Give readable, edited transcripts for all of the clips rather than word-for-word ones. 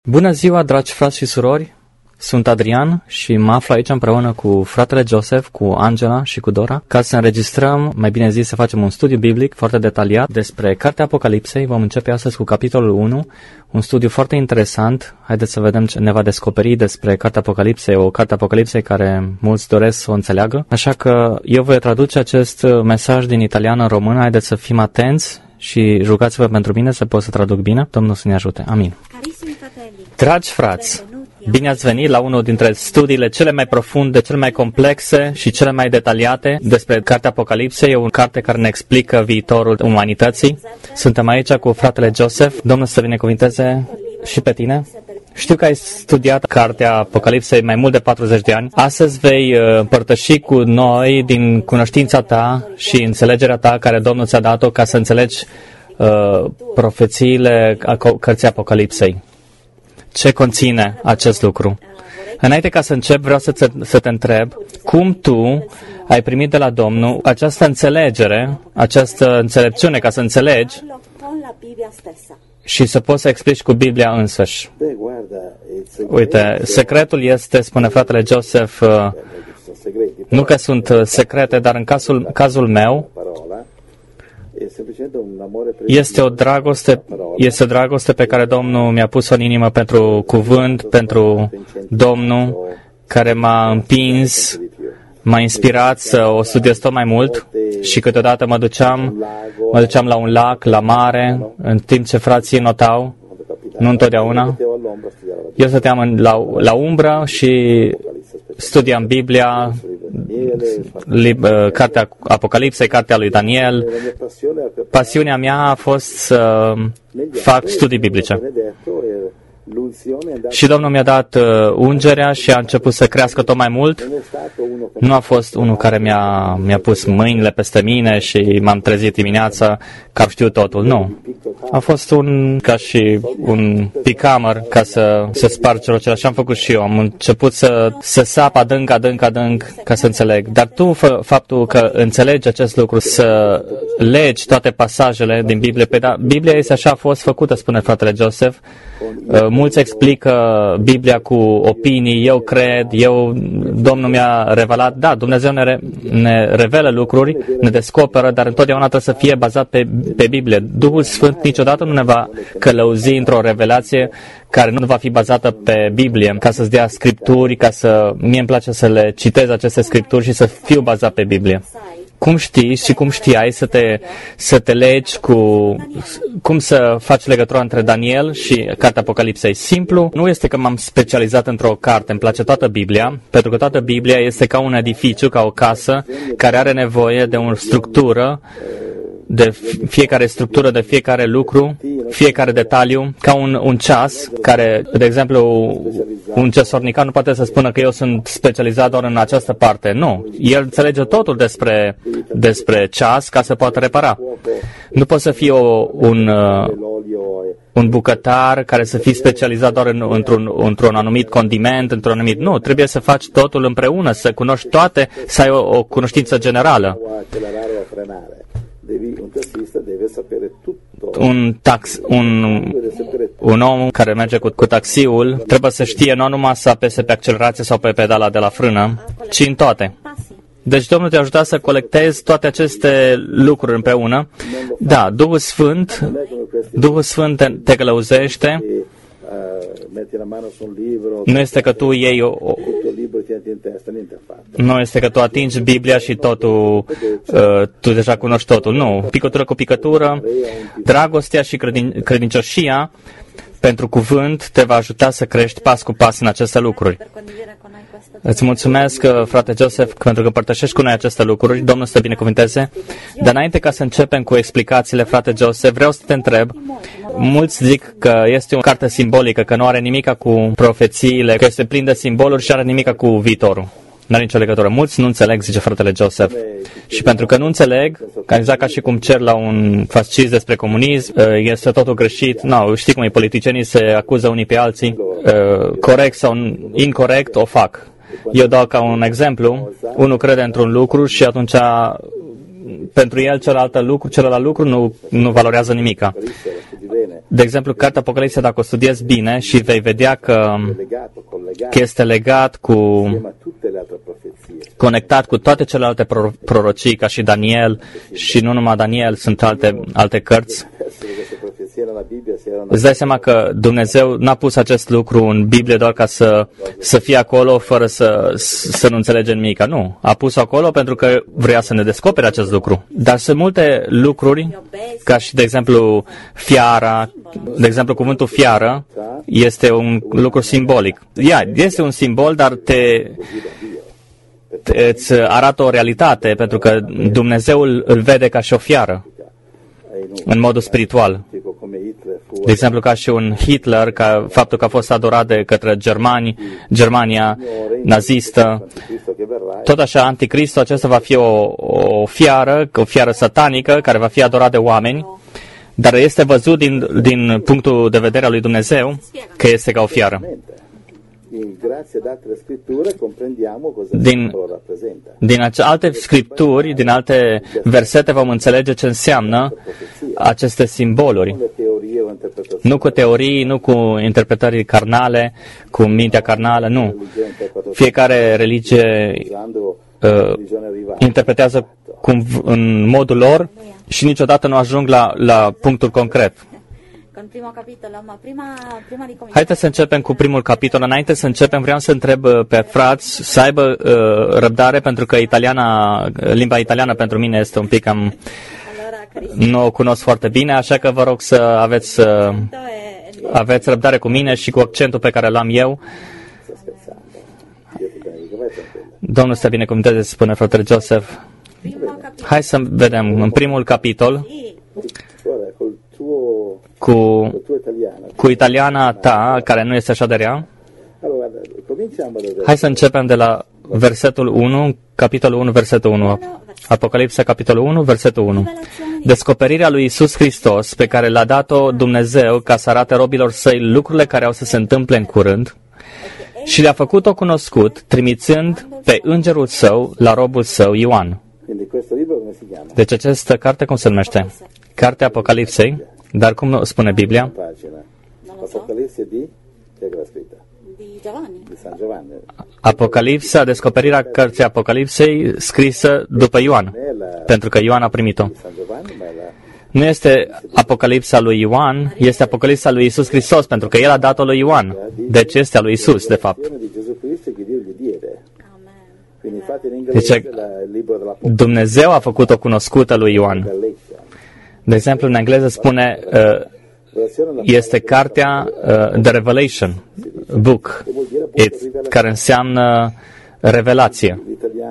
Bună ziua, dragi frați și surori! Sunt Adrian și mă aflu aici împreună cu fratele Joseph, cu Angela și cu Dora, ca să înregistrăm, mai bine zis, să facem un studiu biblic foarte detaliat despre Cartea Apocalipsei. Vom începe astăzi cu capitolul 1, un studiu foarte interesant. Haideți să vedem ce ne va descoperi despre Cartea Apocalipsei, o Carte Apocalipsei care mulți doresc să o înțeleagă. Așa că eu voi traduce acest mesaj din italiană în română. Haideți să fim atenți și rugați-vă pentru mine să pot să traduc bine. Domnul să ne ajute. Amin. Dragi frați, bine ați venit la unul dintre studiile cele mai profunde, cele mai complexe și cele mai detaliate despre Cartea Apocalipsei. E o carte care ne explică viitorul umanității. Suntem aici cu fratele Joseph. Domnul să binecuvinteze și pe tine. Știu că ai studiat Cartea Apocalipsei mai mult de 40 de ani. Astăzi vei împărtăși cu noi din cunoștința ta și înțelegerea ta care Domnul ți-a dat-o ca să înțelegi profețiile Cărții Apocalipsei. Ce conține acest lucru? Înainte ca să încep, vreau să te întreb cum tu ai primit de la Domnul această înțelegere, această înțelepciune ca să înțelegi și să poți să explici cu Biblia însăși. Uite, secretul este, spune fratele Joseph, nu că sunt secrete, dar în cazul meu, este o dragoste pe care Domnul mi-a pus-o în inimă pentru cuvânt, pentru Domnul, care m-a împins, m-a inspirat să o studiez tot mai mult și câteodată mă duceam la un lac, la mare, în timp ce frații notau, nu întotdeauna. Eu stăteam la umbră și studiam Biblia, Cartea Apocalipsei, Cartea lui Daniel. Pasiunea mea a fost să fac studii biblice. Și Domnul mi-a dat ungerea și a început să crească tot mai mult. Nu a fost unul care mi-a pus mâinile peste mine și m-am trezit dimineața că am știut totul. Nu. A fost ca și un picamăr ca să sparg celor ce așa am făcut și eu. Am început să sap adânc ca să înțeleg. Dar tu, faptul că înțelegi acest lucru, să legi toate pasajele din Biblie, Biblia este așa a fost făcută, spune fratele Joseph. Mulți explică Biblia cu opinii, eu cred, Domnul mi-a revelat. Da, Dumnezeu ne revelă lucruri, ne descoperă, dar întotdeauna trebuie să fie bazat pe Biblie. Duhul Sfânt niciodată nu ne va călăuzi într-o revelație care nu va fi bazată pe Biblie, ca să-ți dea scripturi, mie îmi place să le citez aceste scripturi și să fiu bazat pe Biblie. Cum știi și cum știai să te legi cum să faci legătura între Daniel și Cartea Apocalipsei? Simplu, nu este că m-am specializat într-o carte, îmi place toată Biblia, pentru că toată Biblia este ca un edificiu, ca o casă, care are nevoie de o structură, de fiecare structură, de fiecare lucru, fiecare detaliu, ca un ceas, care, de exemplu, un cesornicar nu poate să spună că eu sunt specializat doar în această parte. Nu. El înțelege totul despre ceas ca să poată repara. Nu poți să fii un bucătar care să fii specializat doar într-un anumit condiment, într-un anumit... Nu, trebuie să faci totul împreună, să cunoști toate, să ai o cunoștință generală. Un om care merge cu taxiul trebuie să știe nu numai să apese pe accelerație sau pe pedala de la frână, ci în toate. Deci Domnul te ajută să colectezi toate aceste lucruri împreună. Da, Duhul Sfânt te călăuzește. Nu este că tu iei nu este că tu atingi Biblia și totul, tu deja cunoști totul. Nu. Picătură cu picătură, dragostea și credincioșia pentru cuvânt te va ajuta să crești pas cu pas în aceste lucruri. Îți mulțumesc, frate Joseph, pentru că părtășești cu noi aceste lucruri. Domnul să te binecuvinteze. Dar înainte ca să începem cu explicațiile, frate Joseph, vreau să te întreb. Mulți zic că este o carte simbolică, că nu are nimica cu profețiile, că este plin de simboluri și are nimica cu viitorul. Nu are nicio legătură. Mulți nu înțeleg, zice fratele Joseph. Și pentru că nu înțeleg, exact ca și cum cer la un fascist despre comunism, este totul greșit. Nu, știi cum e, politicienii se acuză unii pe alții, corect sau incorect, o fac. Eu dau ca un exemplu, unul crede într-un lucru și atunci pentru el celălalt lucru nu valorează nimica. De exemplu, cartea Apocalipsa, dacă o studiezi bine și vei vedea că este legat conectat cu toate celelalte prorocii, ca și Daniel, și nu numai Daniel, sunt alte cărți. Îți dai seama că Dumnezeu n-a pus acest lucru în Biblie doar ca să fie acolo fără să nu înțelegem nimic. Nu, a pus acolo pentru că vrea să ne descopere acest lucru. Dar sunt multe lucruri, ca și, de exemplu, fiara. De exemplu, cuvântul fiară este un lucru simbolic. Este un simbol, dar îți arată o realitate, pentru că Dumnezeu îl vede ca și o fiară, în modul spiritual. De exemplu, ca și un Hitler, ca faptul că a fost adorat de către Germania nazistă. Tot așa, Anticristul acesta va fi o fiară satanică, care va fi adorat de oameni, dar este văzut din punctul de vedere al lui Dumnezeu că este ca o fiară. Din alte scripturi, din alte versete vom înțelege ce înseamnă aceste simboluri. Nu cu teorii, nu cu interpretări carnale, cu mintea carnală, nu. Fiecare religie interpretează în modul lor și niciodată nu ajung la punctul concret. Haideți să începem cu primul capitol. Înainte să începem, vreau să întreb pe frați să aibă răbdare, pentru că limba italiană pentru mine este un pic nu o cunosc foarte bine, așa că vă rog să aveți răbdare cu mine și cu accentul pe care l-am eu. Domnul să binecuvânteze, spune fratele Joseph. Hai să vedem în primul capitol cu italiana ta, care nu este așa de rea. Hai să începem de la versetul 1, capitolul 1, versetul 1. Apocalipsa, capitolul 1, versetul 1. Descoperirea lui Iisus Hristos, pe care l-a dat-o Dumnezeu ca să arate robilor săi lucrurile care au să se întâmple în curând, și le-a făcut-o cunoscut, trimițând pe îngerul său la robul său Ioan. Deci această carte cum se numește? Cartea Apocalipsei, dar cum spune Biblia? Apocalipsa, descoperirea cărții Apocalipsei scrisă după Ioan, pentru că Ioan a primit-o. Nu este Apocalipsa lui Ioan, este Apocalipsa lui Iisus Hristos, pentru că el a dat-o lui Ioan. Deci este a lui Iisus, de fapt. Deci Dumnezeu a făcut-o cunoscută lui Ioan. De exemplu, în engleză spune este cartea The Revelation Book, care înseamnă revelație.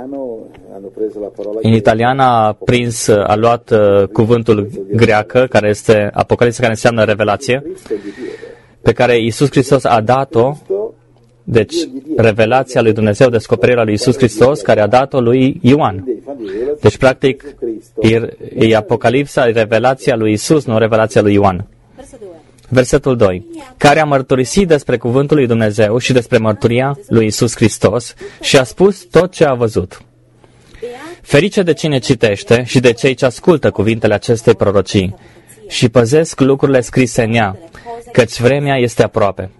În italiană a luat cuvântul greacă, care este Apocalipsa, care înseamnă revelație, pe care Iisus Hristos a dat-o. Deci, revelația lui Dumnezeu, descoperirea lui Iisus Hristos, care a dat-o lui Ioan. Deci, practic, e Apocalipsa, e revelația lui Iisus, nu revelația lui Ioan. Versetul 2. Care a mărturisit despre cuvântul lui Dumnezeu și despre mărturia lui Iisus Hristos și a spus tot ce a văzut. Ferice de cine citește și de cei ce ascultă cuvintele acestei prorocii și păzesc lucrurile scrise în ea, căci vremea este aproape.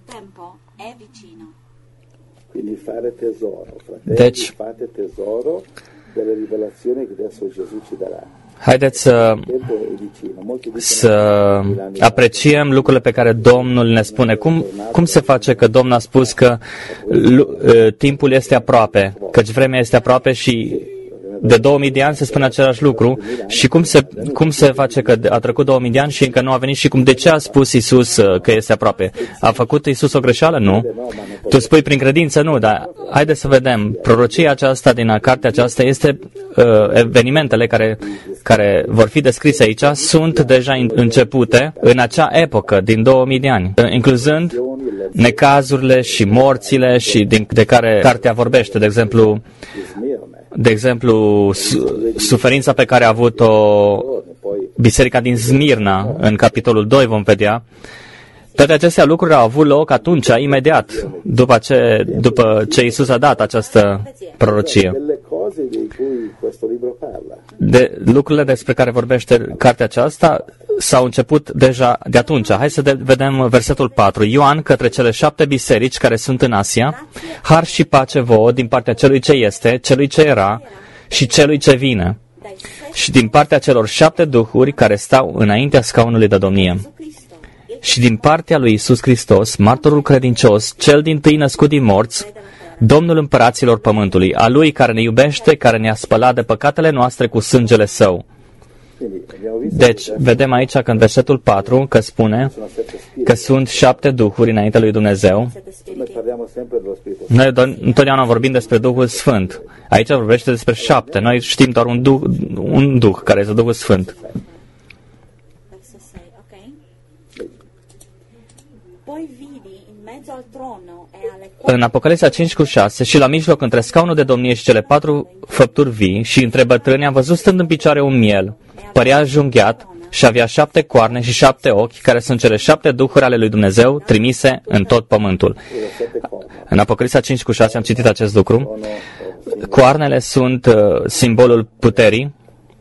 Deci, haideți să apreciem lucrurile pe care Domnul ne spune. Cum se face că Domnul a spus că timpul este aproape, căci vremea este aproape, și de 2000 de ani se spune același lucru? Și cum se face că a trecut 2000 de ani și încă nu a venit? Și de ce a spus Iisus că este aproape? A făcut Iisus o greșeală? Nu. Tu spui prin credință? Nu, dar haideți să vedem. Prorocia aceasta din cartea aceasta este evenimentele care vor fi descrise aici sunt deja începute în acea epocă din 2000 de ani, incluzând necazurile și morțile și de care cartea vorbește. De exemplu, suferința pe care a avut-o biserica din Smirna, în capitolul 2 vom vedea. Toate acestea lucruri au avut loc atunci, imediat, după ce Iisus a dat această prorocie. De lucrurile despre care vorbește cartea aceasta s-au început deja de atunci. Hai să vedem versetul 4. Ioan către cele 7 biserici care sunt în Asia, har și pace vouă din partea celui ce este, celui ce era și celui ce vine, și din partea celor 7 duhuri care stau înaintea scaunului de domnie, și din partea lui Iisus Hristos, martorul credincios, cel dintâi născut din morți, Domnul împăraților pământului, a Lui care ne iubește, care ne-a spălat de păcatele noastre cu sângele Său. Deci, vedem aici că în versetul 4 că spune că sunt 7 duhuri înaintea lui Dumnezeu. Noi întotdeauna vorbim despre Duhul Sfânt. Aici vorbește despre 7. Noi știm doar un duh care este Duhul Sfânt. În Apocalipsa 5:6, și la mijloc între scaunul de domnie și cele 4 făpturi vii și între bătrâni am văzut stând în picioare un miel, părea junghiat și avea 7 coarne și 7 ochi, care sunt cele 7 duhuri ale lui Dumnezeu trimise în tot pământul. În Apocalipsa 5:6 am citit acest lucru. Coarnele sunt simbolul puterii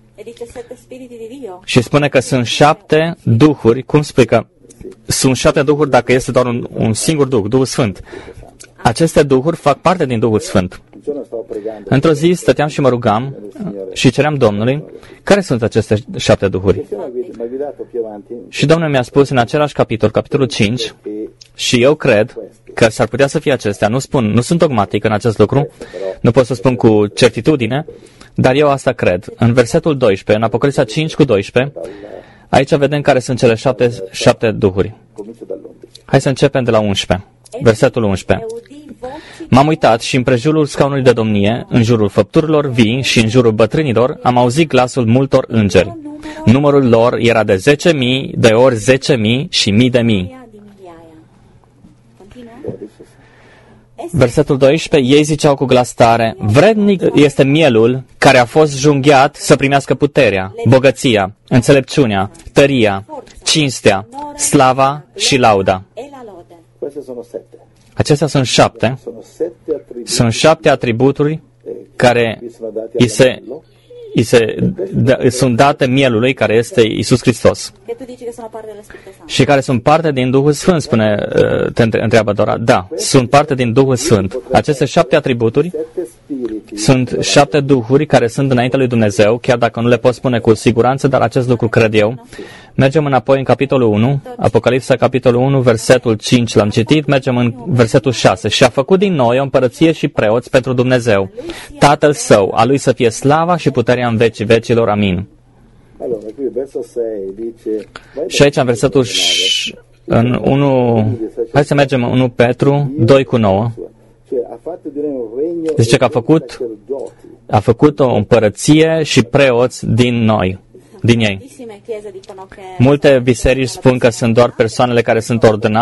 și spune că sunt 7 duhuri. Cum spui că sunt 7 duhuri dacă este doar un singur duh, Duhul Sfânt? Aceste duhuri fac parte din Duhul Sfânt. Într-o zi stăteam și mă rugam și ceream Domnului care sunt aceste 7 duhuri. Și Domnul mi-a spus în același capitol, capitolul 5, și eu cred că s-ar putea să fie acestea. Nu sunt dogmatic în acest lucru, nu pot să spun cu certitudine, dar eu asta cred. În versetul 12, în Apocalipsa 5:12, aici vedem care sunt cele 7 duhuri. Hai să începem de la 11. Versetul 11. M-am uitat și împrejurul scaunului de domnie, în jurul făpturilor vii și în jurul bătrânilor, am auzit glasul multor îngeri. Numărul lor era de 10.000 de ori 10.000 și mii de mii. Versetul 12. Ei ziceau cu glas tare: vrednic este mielul care a fost junghiat să primească puterea, bogăția, înțelepciunea, tăria, cinstea, slava și lauda. Acestea sunt 7. Sunt 7 atributuri care sunt date mielului, care este Iisus Hristos. Și care sunt parte din Duhul Sfânt, te întreabă Dora. Da, sunt parte din Duhul Sfânt. Aceste 7 atributuri sunt 7 duhuri care sunt înaintea lui Dumnezeu, chiar dacă nu le pot spune cu siguranță, dar acest lucru cred eu. Mergem înapoi în capitolul 1, Apocalipsa, capitolul 1, versetul 5 l-am citit, mergem în versetul 6. Și a făcut din noi o împărăție și preoți pentru Dumnezeu, Tatăl Său, a Lui să fie slava și puterea în vecii vecilor. Amin. Și aici în versetul în 1, hai să mergem în 1 Petru 2:9. Zice că a făcut o împărăție și preoți din ei. Multe biserici spun că sunt doar persoanele care sunt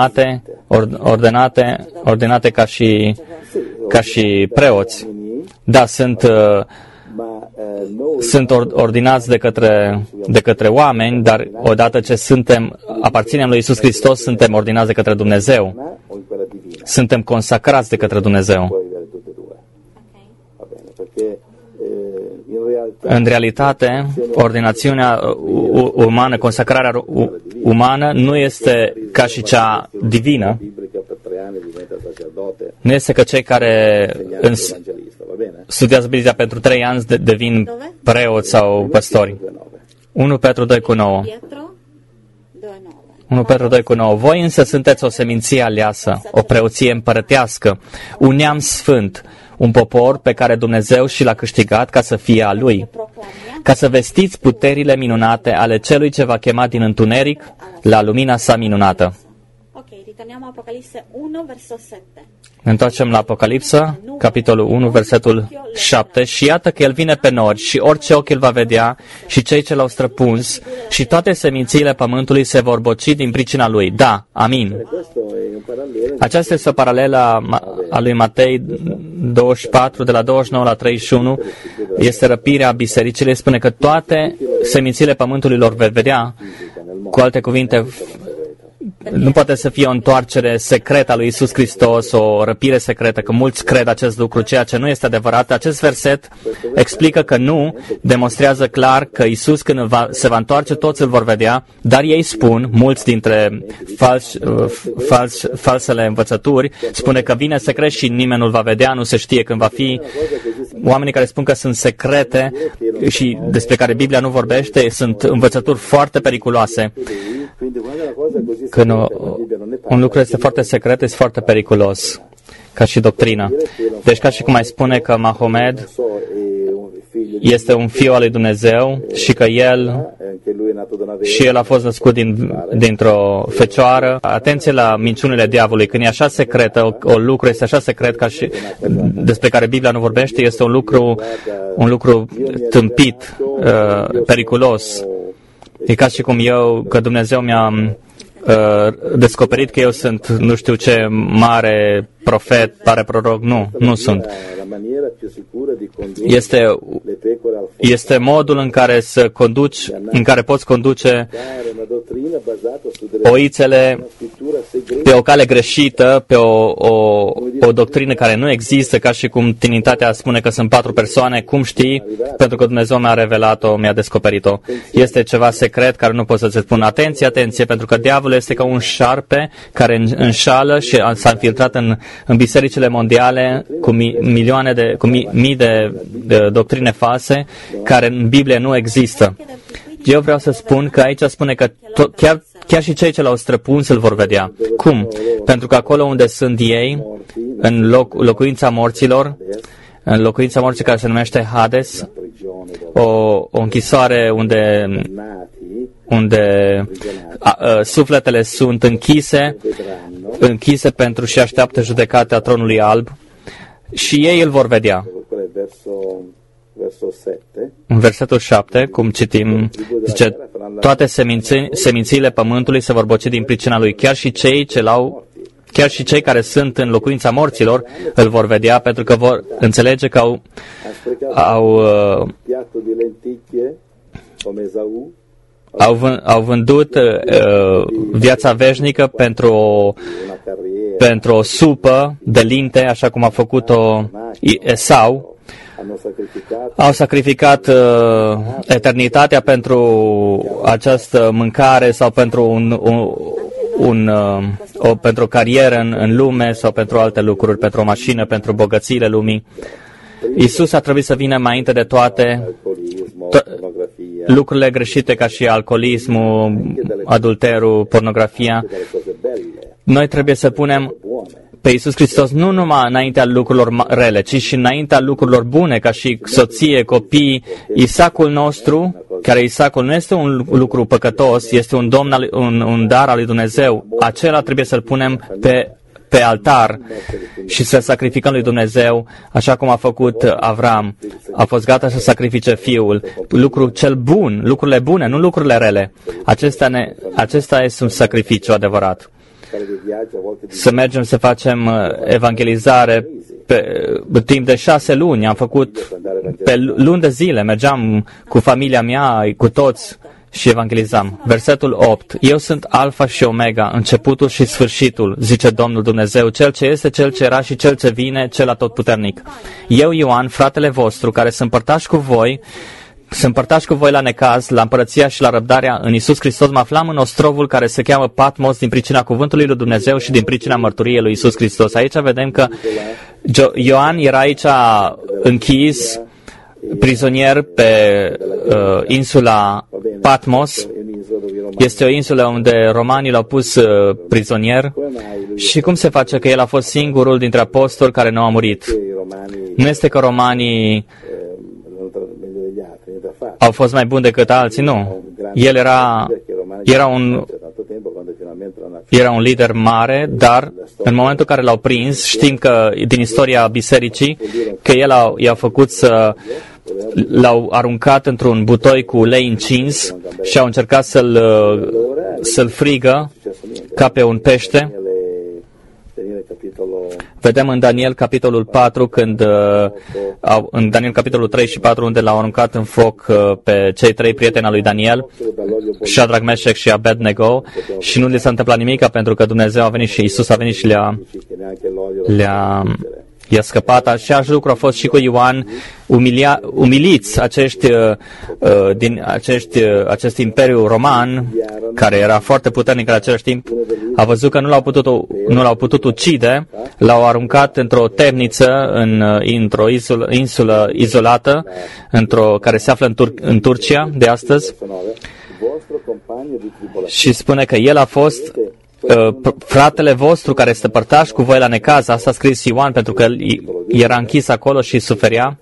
ordonate ca și preoți. Da, sunt ordinați de către oameni, dar odată ce aparținem lui Iisus Hristos, suntem ordinați de către Dumnezeu. Suntem consacrați de către Dumnezeu. În realitate, ordinațiunea umană, consacrarea umană nu este ca și cea divină. Nu este că cei care studiază Biblia pentru 3 ani devin preoți sau păstori. 1 Petru 2:9. 1 Petru 2:9. Voi însă sunteți o seminție aleasă, o preoție împărătească, un neam sfânt, un popor pe care Dumnezeu și l-a câștigat ca să fie a Lui, ca să vestiți puterile minunate ale Celui ce va chema din întuneric la lumina sa minunată. Ne întoarcem la Apocalipsa, capitolul 1, versetul 7. Și iată că El vine pe nori și orice ochi îl va vedea și cei ce l-au străpuns și toate semințiile pământului se vor boci din pricina Lui. Da, amin. Aceasta este o paralelă a lui Matei 24, de la 29 la 31. Este răpirea bisericii. Spune că toate semințiile pământului lor vor vedea, cu alte cuvinte, nu poate să fie o întoarcere secretă a lui Iisus Hristos, o răpire secretă, că mulți cred acest lucru, ceea ce nu este adevărat. Acest verset explică că nu, demonstrează clar că Iisus când se va întoarce, toți îl vor vedea, dar ei spun, mulți dintre falsele învățături, spune că vine secret și nimeni nu-l va vedea, nu se știe când va fi. Oamenii care spun că sunt secrete și despre care Biblia nu vorbește, sunt învățături foarte periculoase. Când un lucru este foarte secret, este foarte periculos, ca și doctrina. Deci ca și cum ai spune că Mahomed este un fiu al lui Dumnezeu și că el a fost născut dintr-o fecioară. Atenție la minciunile diavolului. Când e așa secretă, o lucru este așa secret ca și despre care Biblia nu vorbește, este un lucru tâmpit, periculos. E ca și cum că Dumnezeu mi-a descoperit că eu sunt nu știu ce mare profet, mare proroc. Nu sunt. Este modul în care poți conduce oițele pe o cale greșită, pe o doctrină care nu există, ca și cum Trinitatea spune că sunt 4 persoane. Cum știi? Pentru că Dumnezeu mi-a revelat-o, mi-a descoperit-o. Este ceva secret care nu pot să-ți spun. Atenție, pentru că diavolul este ca un șarpe care înșală și s-a infiltrat în bisericile mondiale cu mii de doctrine false care în Biblie nu există. Eu vreau să spun că aici spune că chiar și cei ce l-au străpuns îl vor vedea. Cum? Pentru că acolo unde sunt ei, în locuința morților, în locuința morții care se numește Hades, o închisoare unde sufletele sunt închise pentru și așteaptă judecata tronului alb și ei îl vor vedea. În versetul 7, cum citim, zice, toate semințiile pământului se vor boci din pricina lui. Chiar și cei care sunt în locuința morților îl vor vedea, pentru că vor înțelege că au vândut viața veșnică pentru o supă de linte, așa cum a făcut-o Esau. Au sacrificat eternitatea pentru această mâncare sau pentru pentru o carieră în lume sau pentru alte lucruri, pentru o mașină, pentru bogățiile lumii. Iisus a trebuit să vină mai înainte de toate lucrurile greșite ca și alcoolismul, adulterul, pornografia. Noi trebuie să punem pe Iisus Hristos nu numai înaintea lucrurilor rele, ci și înaintea lucrurilor bune, ca și soție, copii. Isacul nostru, care Isacul nu este un lucru păcătos, este un dar al lui Dumnezeu. Acela trebuie să-l punem pe altar și să sacrificăm lui Dumnezeu, așa cum a făcut Avram. A fost gata să sacrifice fiul. Lucrul cel bun, lucrurile bune, nu lucrurile rele. Acesta este un sacrificiu adevărat. Să mergem să facem evangelizare pe timp de 6 luni. Am făcut pe luni de zile. Mergeam cu familia mea, cu toți și evangelizam. Versetul 8. Eu sunt Alfa și Omega, începutul și sfârșitul, zice Domnul Dumnezeu, Cel ce este, Cel ce era și Cel ce vine, Cel atotputernic. Eu, Ioan, fratele vostru, care sunt părtași cu voi la necaz, la împărăția și la răbdarea în Iisus Hristos, mă aflam în ostrovul care se cheamă Patmos din pricina cuvântului lui Dumnezeu și din pricina mărturiei lui Iisus Hristos. Aici vedem că Ioan era aici închis, prizonier pe insula Patmos. Este o insulă unde romanii l-au pus prizonier. Și cum se face că el a fost singurul dintre apostoli care nu a murit? Nu este că romanii au fost mai buni decât alții, nu. El era un lider mare, dar în momentul în care l-au prins, știm că din istoria bisericii, că i-a făcut l-au aruncat într-un butoi cu ulei încins și au încercat să-l frigă ca pe un pește. Vedem în Daniel capitolul 4, în Daniel capitolul 3 și 4, unde l-au aruncat în foc pe cei 3 prieteni al lui Daniel, Shadrach, Meshach și Abednego, și nu li s-a întâmplat nimic pentru că Dumnezeu a venit și Iisus a venit și i-a scăpat. Așa lucru a fost și cu Ioan. Umiliți acest imperiu roman, care era foarte puternic în același timp, a văzut că nu l-au putut ucide, l-au aruncat într-o temniță, într-o insulă izolată, care se află în Turcia de astăzi, și spune că el a fost fratele vostru care este părtaș cu voi la necaz. Asta a scris Ioan, pentru că el era închis acolo și suferia.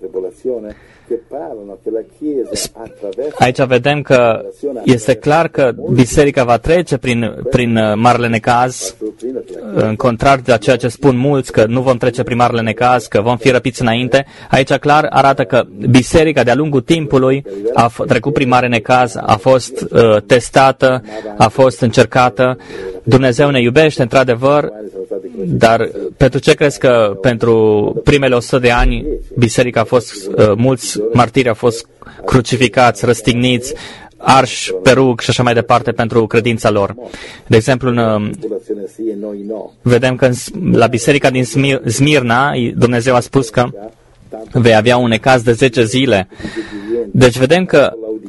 Aici vedem că este clar că biserica va trece prin marele necaz, în contrar de ceea ce spun mulți, că nu vom trece prin marele necaz, că vom fi răpiți înainte. Aici clar arată că biserica de-a lungul timpului a trecut prin mare necaz, a fost testată, a fost încercată. Dumnezeu ne iubește, într-adevăr, dar pentru ce crezi că pentru primele 100 de ani biserica a fost, mulți martiri au fost crucificați, răstigniți, arși pe rug și așa mai departe pentru credința lor. De exemplu, vedem că la biserica din Smirna, Dumnezeu a spus că vei avea un necaz de 10 zile. Deci vedem că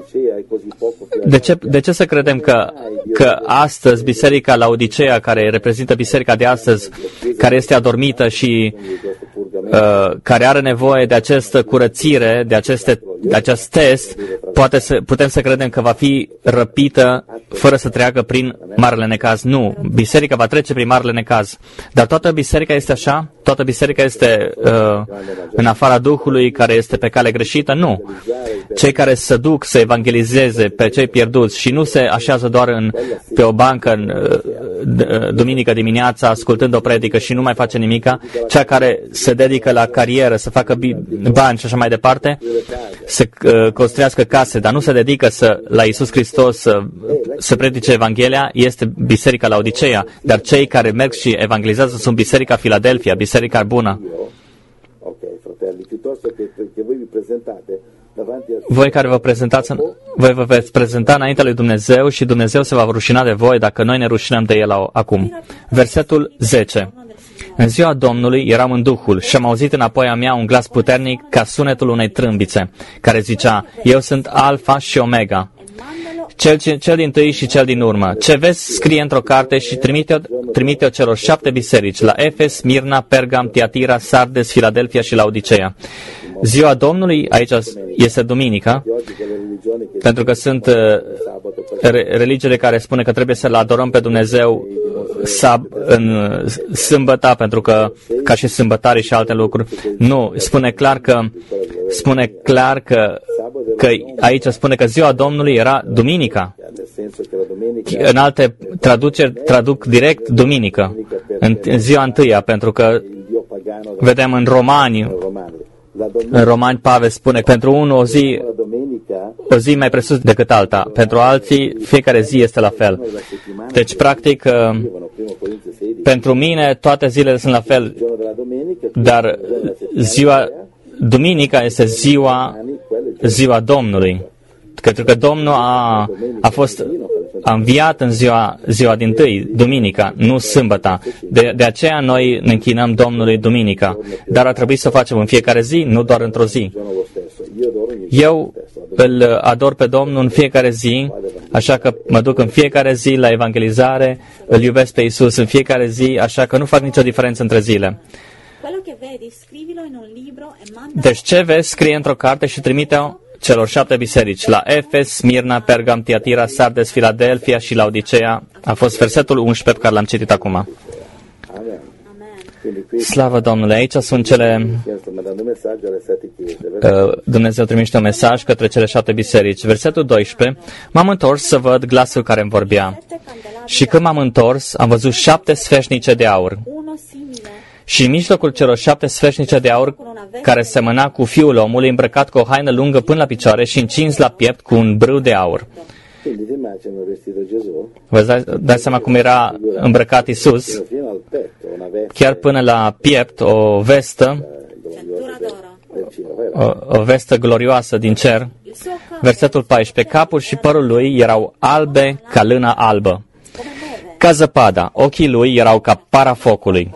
de ce să credem că astăzi biserica Laodicea, care reprezintă biserica de astăzi, care este adormită și care are nevoie de această curățire, de acest test, putem să credem că va fi răpită fără să treacă prin marele necaz? Nu. Biserica va trece prin marele necaz. Dar toată biserica este așa? Toată biserica este în afara Duhului, care este pe cale greșită? Nu. Cei care se duc să evangelizeze pe cei pierduți și nu se așează doar pe o bancă duminică dimineața ascultând o predică și nu mai face nimica, cea care se dedică la carieră, să facă bani și așa mai departe, să construiască case, dar nu se dedică la Iisus Hristos să predice Evanghelia, este biserica Laodicea. Dar cei care merg și evangelizează sunt biserica Filadelfia, biserica bună. Voi care vă veți prezenta înaintea lui Dumnezeu și Dumnezeu se va rușina de voi dacă noi ne rușinăm de El acum. Versetul 10. În ziua Domnului eram în Duhul și am auzit înapoi a mea un glas puternic ca sunetul unei trâmbițe, care zicea: Eu sunt Alfa și Omega, cel din tâi și cel din urmă. Ce vezi, scrie într-o carte și trimite-o celor 7 biserici, la Efes, Smirna, Pergam, Tiatira, Sardes, Filadelfia și Laodicea. Ziua Domnului, aici este duminica, pentru că sunt religiile care spune că trebuie să-L adorăm pe Dumnezeu în sâmbătă, pentru că, ca și sâmbătarii și alte lucruri. Nu, spune clar că aici spune că ziua Domnului era duminica. În alte traduceri traduc direct duminică, în ziua întâia, pentru că vedem în Romani Pavel spune că pentru unul o zi mai presus decât alta, pentru alții fiecare zi este la fel. Deci, practic, pentru mine toate zilele sunt la fel, dar ziua duminica este ziua Domnului. Pentru că Domnul a înviat în ziua dintâi, duminica, nu sâmbăta. De aceea noi ne închinăm Domnului duminica. Dar ar trebui să o facem în fiecare zi, nu doar într-o zi. Eu îl ador pe Domnul în fiecare zi, așa că mă duc în fiecare zi la evangelizare, îl iubesc pe Iisus în fiecare zi, așa că nu fac nicio diferență între zile. Deci ce vezi, scrie într-o carte și trimite-o celor 7 biserici, la Efes, Smirna, Pergam, Tiatira, Sardes, Filadelfia și Laodicea. A fost versetul 11 pe care l-am citit acum. Slavă Domnului! Aici sunt Dumnezeu trimite un mesaj către cele 7 biserici. Versetul 12. M-am întors să văd glasul care îmi vorbea. Și când m-am întors, am văzut 7 sfeșnice de aur. Și în mijlocul celor 7 sfeșnice de aur, care semăna cu Fiul omului, îmbrăcat cu o haină lungă până la picioare și încins la piept cu un brâu de aur. Vă dați seama cum era îmbrăcat Iisus? chiar până la piept, o vestă, o vestă glorioasă din cer. Versetul 14. Capul și părul lui erau albe ca lână albă, ca zăpada. Ochii lui erau ca para focului.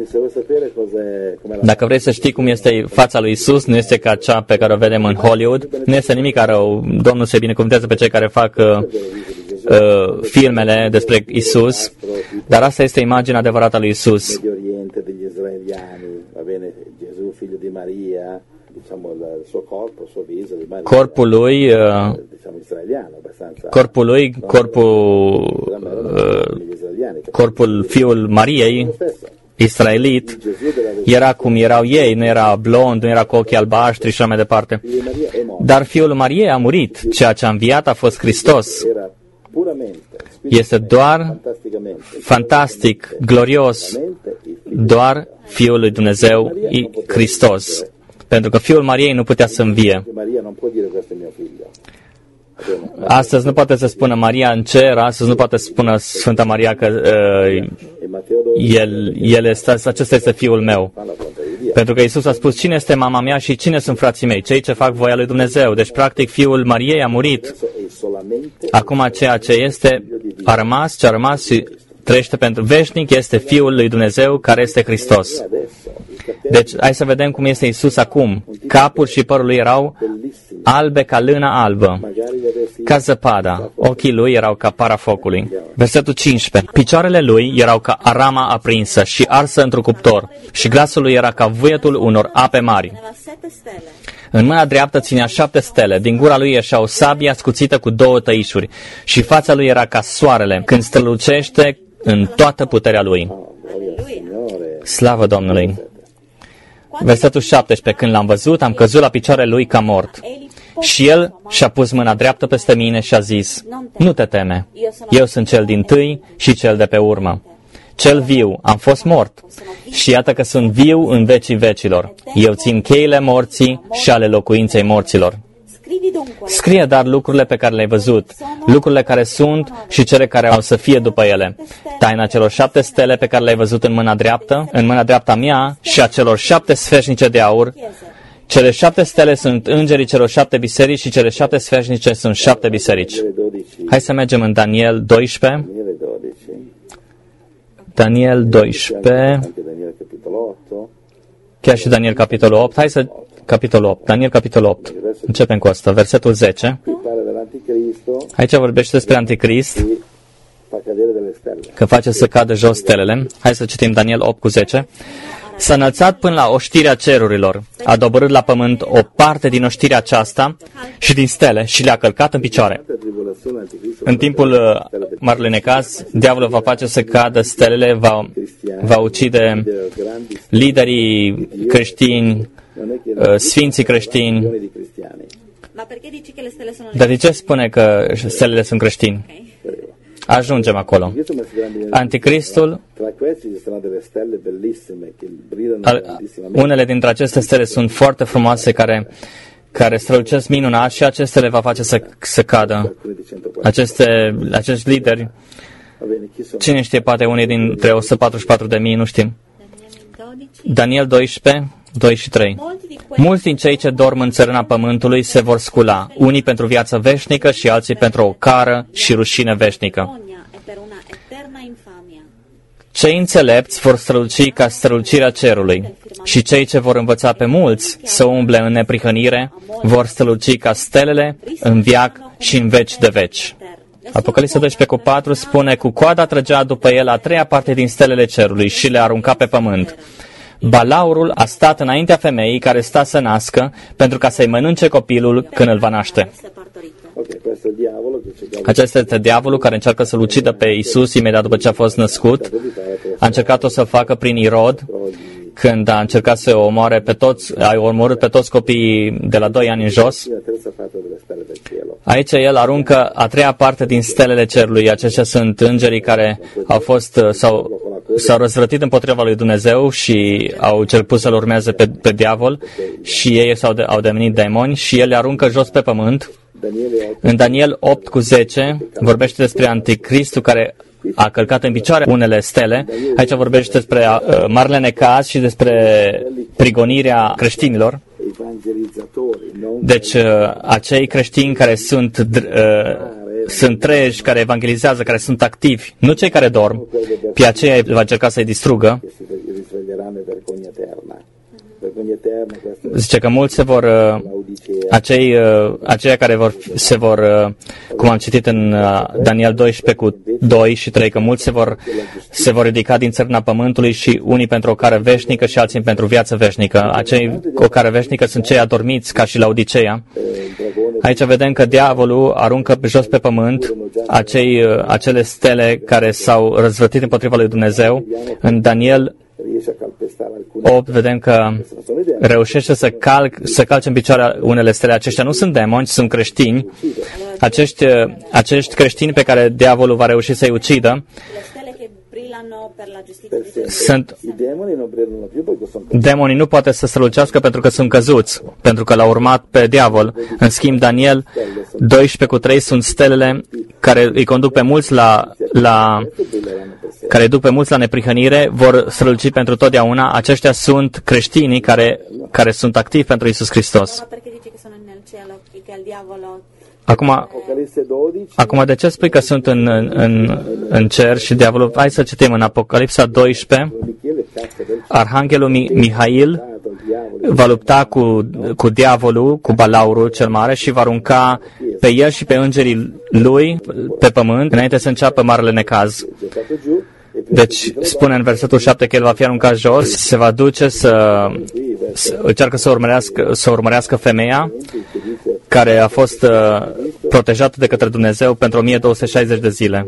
Dacă vrei să știi cum este fața lui Isus, nu este ca cea pe care o vedem în Hollywood, nu este nimic rău. Domnul se binecuvântează pe cei care fac filmele despre Isus, dar asta este imaginea adevărată a lui Isus. Corpul lui, corpul fiul Mariei, israelit, era cum erau ei, nu era blond, nu era cu ochii albaștri și așa mai departe. Dar fiul Mariei a murit, ceea ce a înviat a fost Hristos. Este doar fantastic, glorios, doar Fiul lui Dumnezeu, Hristos. Pentru că Fiul Mariei nu putea să învie. Astăzi nu poate să spună Maria în cer, astăzi nu poate să spună Sfânta Maria că acesta este Fiul meu. Pentru că Iisus a spus, cine este mama mea și cine sunt frații mei? Cei ce fac voia lui Dumnezeu. Deci, practic, Fiul Mariei a murit. Acum, ceea ce este, a rămas și trăiește pentru veșnic, este Fiul lui Dumnezeu, care este Hristos. Deci, hai să vedem cum este Iisus acum. Capul și părul lui erau albe ca lână albă, ca zăpada. Ochii lui erau ca para focului. Versetul 15. Picioarele lui erau ca arama aprinsă și arsă într-un cuptor, și glasul lui era ca vuietul unor ape mari. În mâna dreaptă ținea 7 stele, din gura lui ieșea o sabie ascuțită cu 2 tăișuri, și fața lui era ca soarele, când strălucește în toată puterea lui. Slavă Domnului! Versetul 17. Când l-am văzut, am căzut la picioarele lui ca mort. Și el și-a pus mâna dreaptă peste mine și a zis, nu te teme, eu sunt cel dintâi și cel de pe urmă, cel viu, am fost mort, și iată că sunt viu în vecii vecilor. Eu țin cheile morții și ale locuinței morților. Scrie dar lucrurile pe care le-ai văzut, lucrurile care sunt și cele care au să fie după ele. Taina celor 7 stele pe care le-ai văzut în mâna dreapta mea, și a celor 7 sfeșnice de aur. Cele 7 stele sunt îngerii celor 7 biserici și cele 7 sfeșnice sunt 7 biserici. Hai să mergem în Daniel 12. Daniel 12. Chiar și Daniel capitolul 8. Hai să... Capitolul 8. Daniel capitolul 8. Începem cu asta. Versetul 10. Aici vorbește despre Anticrist, că face să cadă jos stelele. Hai să citim Daniel 8 cu 10. S-a înălțat până la oștirea cerurilor, a doborât la pământ o parte din oștirea aceasta și din stele și le-a călcat în picioare. În timpul marelui necaz, diavolul va face să cadă stelele, va ucide liderii creștini, sfinții creștini. Dar de ce spune că stelele sunt creștini? Ajungem acolo. Anticristul, unele dintre aceste stele sunt foarte frumoase, care strălucesc minunat, și acestea le va face să cadă. Acești lideri, cine știe, poate unii dintre 144.000, nu știm. Daniel 12, 2 și 3. Mulți din cei ce dorm în țărâna pământului se vor scula, unii pentru viață veșnică și alții pentru o cară și rușine veșnică. Cei înțelepți vor străluci ca strălucirea cerului, și cei ce vor învăța pe mulți să umble în neprihănire vor străluci ca stelele în veac și în veci de veci. Apocalipsa 12 cu 4 spune, cu coada trăgea după el a 3-a parte din stelele cerului și le arunca pe pământ. Balaurul a stat înaintea femeii care sta să nască, pentru ca să-i mănânce copilul când îl va naște. Acesta este diavolul care încearcă să-l ucidă pe Iisus imediat după ce a fost născut. A încercat-o să facă prin Irod, când a încercat să omoare pe toți, a omorât pe toți copiii de la 2 ani în jos. Aici el aruncă a 3-a parte din stelele cerului. Aceștia sunt îngerii care s-au răzvrătit împotriva lui Dumnezeu și au început să-l urmeze pe diavol, și ei au devenit demoni, și el le aruncă jos pe pământ. În Daniel 8 cu 10 vorbește despre Anticristul care a călcat în picioare unele stele. Aici vorbește despre marele necaz și despre prigonirea creștinilor. Deci acei creștini care sunt treji, care evangelizează, care sunt activi, nu cei care dorm, pe aceea va încerca să-i distrugă. Zice că mulți aceia care se vor, cum am citit în Daniel 12 cu 2 și 3, că mulți se vor ridica din țărâna pământului și unii pentru o cară veșnică și alții pentru viață veșnică. Acei cu o cară veșnică sunt cei adormiți, ca și Laodiceea. Aici vedem că diavolul aruncă jos pe pământ acele stele care s-au răzvrătit împotriva lui Dumnezeu. În Daniel 8 vedem că reușește să calce în picioare unele stele. Aceștia nu sunt demoni, sunt creștini. Acești creștini pe care diavolul va reuși să-i ucidă demonii nu poate să strălucească pentru că sunt căzuți, pentru că l-au urmat pe diavol. În schimb, Daniel 12 cu 3 sunt stelele care îi conduc pe mulți care îi duc pe mulți la neprihănire, vor străluci pentru totdeauna. Aceștia sunt creștinii care sunt activi pentru Iisus Hristos. Acum, de ce spui că sunt în cer și diavolul? Hai să citim în Apocalipsa 12. Arhanghelul Mihail va lupta cu diavolul, cu balaurul cel mare și va arunca pe el și pe îngerii lui pe pământ înainte să înceapă marele necaz. Deci spune în versetul 7 că el va fi aruncat jos, se va duce încearcă să urmărească femeia care a fost protejată de către Dumnezeu pentru 1260 de zile.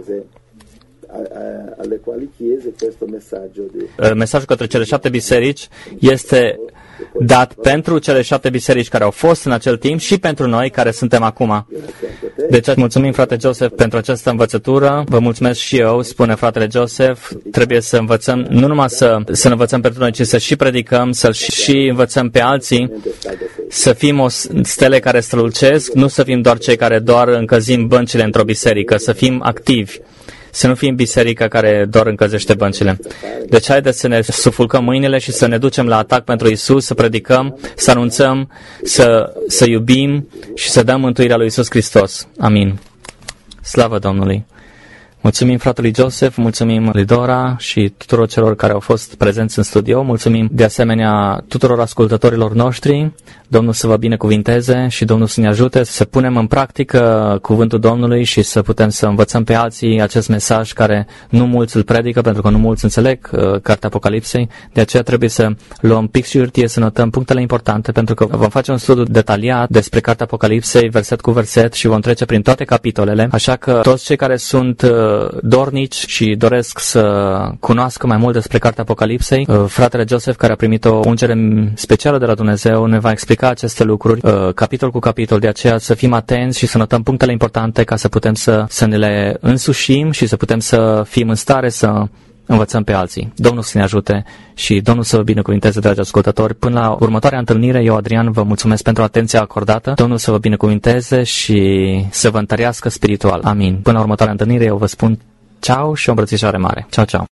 Mesajul către cele 7 biserici este dat pentru cele 7 biserici care au fost în acel timp și pentru noi care suntem acum. Deci mulțumim, frate Joseph, pentru această învățătură. Vă mulțumesc și eu, spune fratele Joseph. Trebuie să învățăm, nu numai să învățăm pentru noi, ci să și predicăm, să și învățăm pe alții, să fim o stele care strălucesc, nu să fim doar cei care doar încălzim băncile într-o biserică, să fim activi. Să nu fim biserica care doar încălzește băncile. Deci haideți să ne sufulcăm mâinile și să ne ducem la atac pentru Isus, să predicăm, să anunțăm, să iubim și să dăm mântuirea lui Isus Hristos. Amin. Slavă Domnului! Mulțumim fratelui Joseph, mulțumim lui Dora și tuturor celor care au fost prezenți în studio. Mulțumim de asemenea tuturor ascultătorilor noștri. Domnul să vă binecuvinteze și Domnul să ne ajute să punem în practică cuvântul Domnului și să putem să învățăm pe alții acest mesaj care nu mulți îl predică, pentru că nu mulți înțeleg Cartea Apocalipsei. De aceea trebuie să luăm pix și hârtie, să notăm punctele importante, pentru că vom face un studiu detaliat despre Cartea Apocalipsei, verset cu verset, și vom trece prin toate capitolele. Așa că toți cei care sunt dornici și doresc să cunoască mai mult despre Cartea Apocalipsei, fratele Joseph, care a primit o ungere specială de la Dumnezeu, ne va explica aceste lucruri capitol cu capitol. De aceea să fim atenți și să notăm punctele importante ca să putem să ne le însușim și să putem să fim în stare să învățăm pe alții. Domnul să ne ajute și Domnul să vă binecuvinteze, dragi ascultători. Până la următoarea întâlnire, eu, Adrian, vă mulțumesc pentru atenția acordată. Domnul să vă binecuvinteze și să vă întărească spiritual. Amin. Până la următoarea întâlnire, eu vă spun ceau și o îmbrățișare mare. Ceau, ceau.